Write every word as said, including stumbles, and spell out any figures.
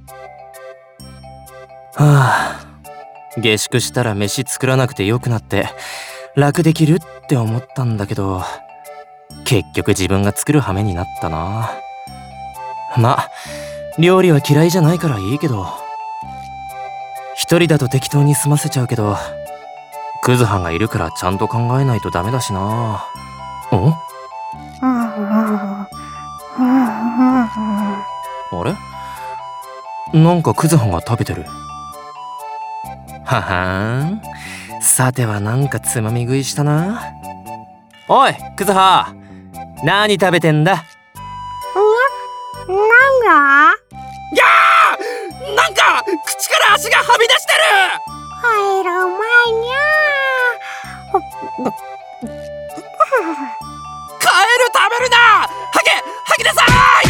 はあ、下宿したら飯作らなくてよくなって楽できるって思ったんだけど、結局自分が作る羽目になったな。ま、料理は嫌いじゃないからいいけど、一人だと適当に済ませちゃうけど、クズハがいるからちゃんと考えないとダメだしな。ん？あれ？なんかクズハが食べてる。ははーん、さてはなんかつまみ食いしたな。おいクズハ、何食べてんだ？ なんだ？ やー！なんか口から足がはみ出してる！ 入る前にゃカエル食べるな！ハゲ！ハゲなさーい！